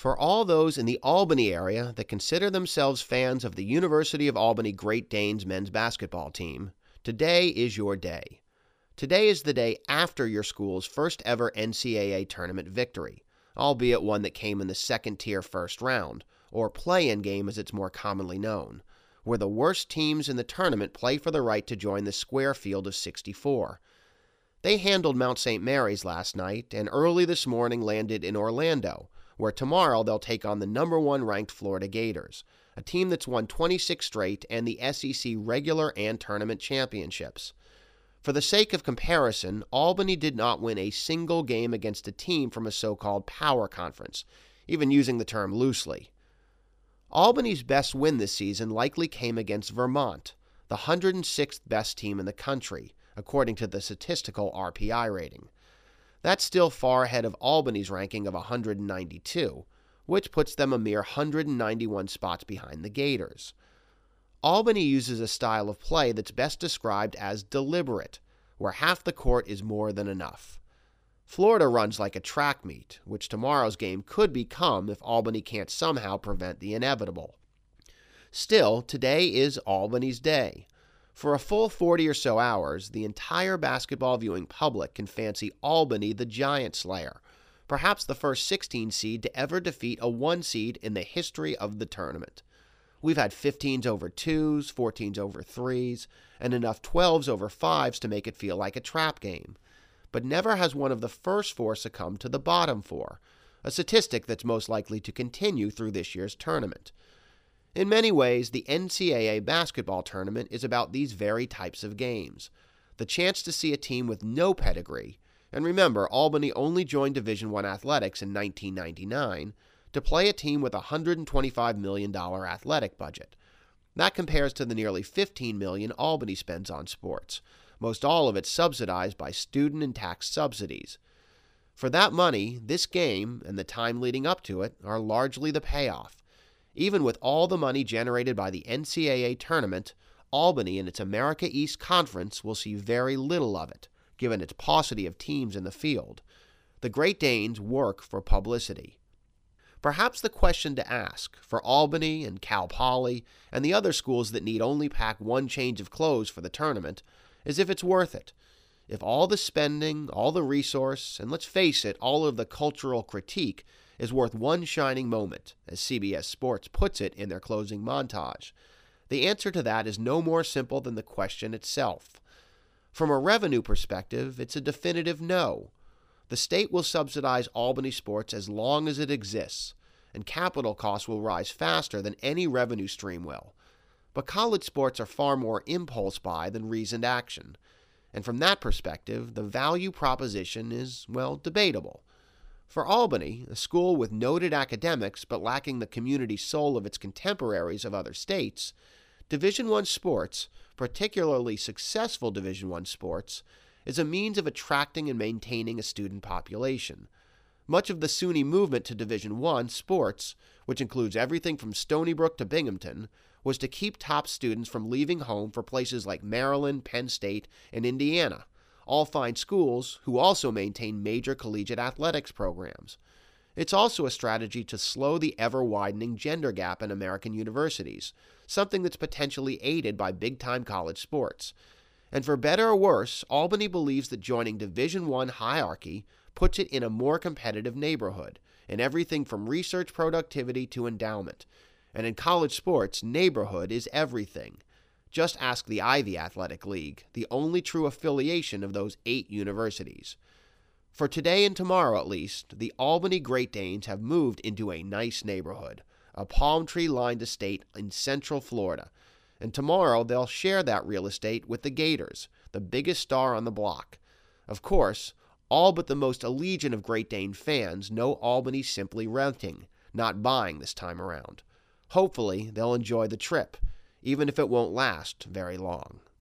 For all those in the Albany area that consider themselves fans of the University of Albany Great Danes men's basketball team, today is your day. Today is the day after your school's first ever NCAA tournament victory, albeit one that came in the second-tier first round, or play-in game as it's more commonly known, where the worst teams in the tournament play for the right to join the square field of 64. They handled Mount St. Mary's last night and early this morning landed in Orlando, where tomorrow they'll take on the number 1 ranked Florida Gators, a team that's won 26 straight and the SEC regular and tournament championships. For the sake of comparison, Albany did not win a single game against a team from a so-called power conference, even using the term loosely. Albany's best win this season likely came against Vermont, the 106th best team in the country, according to the statistical RPI rating. That's still far ahead of Albany's ranking of 192, which puts them a mere 191 spots behind the Gators. Albany uses a style of play that's best described as deliberate, where half the court is more than enough. Florida runs like a track meet, which tomorrow's game could become if Albany can't somehow prevent the inevitable. Still, today is Albany's day. For a full 40 or so hours, the entire basketball viewing public can fancy Albany the Giant Slayer, perhaps the first 16 seed to ever defeat a 1 seed in the history of the tournament. We've had 15s over 2s, 14s over 3s, and enough 12s over 5s to make it feel like a trap game. But never has one of the first 4 succumbed to the bottom 4, a statistic that's most likely to continue through this year's tournament. In many ways, the NCAA basketball tournament is about these very types of games. The chance to see a team with no pedigree, and remember, Albany only joined Division I athletics in 1999, to play a team with a $125 million athletic budget. That compares to the nearly $15 million Albany spends on sports, most all of it subsidized by student and tax subsidies. For that money, this game, and the time leading up to it, are largely the payoff. Even with all the money generated by the NCAA tournament, Albany and its America East Conference will see very little of it, given its paucity of teams in the field. The Great Danes work for publicity. Perhaps the question to ask, for Albany and Cal Poly and the other schools that need only pack 1 change of clothes for the tournament, is if it's worth it. If all the spending, all the resource, and let's face it, all of the cultural critique is worth 1 shining moment, as CBS Sports puts it in their closing montage. The answer to that is no more simple than the question itself. From a revenue perspective, it's a definitive no. The state will subsidize Albany sports as long as it exists, and capital costs will rise faster than any revenue stream will. But college sports are far more impulse buy than reasoned action, and from that perspective, the value proposition is, well, debatable. For Albany, a school with noted academics but lacking the community soul of its contemporaries of other states, Division I sports, particularly successful Division I sports, is a means of attracting and maintaining a student population. Much of the SUNY movement to Division I sports, which includes everything from Stony Brook to Binghamton, was to keep top students from leaving home for places like Maryland, Penn State, and Indiana, all fine schools who also maintain major collegiate athletics programs. It's also a strategy to slow the ever-widening gender gap in American universities, something that's potentially aided by big-time college sports. And for better or worse, Albany believes that joining Division I hierarchy puts it in a more competitive neighborhood, in everything from research productivity to endowment. And in college sports, neighborhood is everything. Just ask the Ivy Athletic League, the only true affiliation of those 8 universities. For today and tomorrow at least, the Albany Great Danes have moved into a nice neighborhood, a palm tree-lined estate in central Florida, and tomorrow they'll share that real estate with the Gators, the biggest star on the block. Of course, all but the most allegiant of Great Dane fans know Albany's simply renting, not buying this time around. Hopefully, they'll enjoy the trip, even if it won't last very long.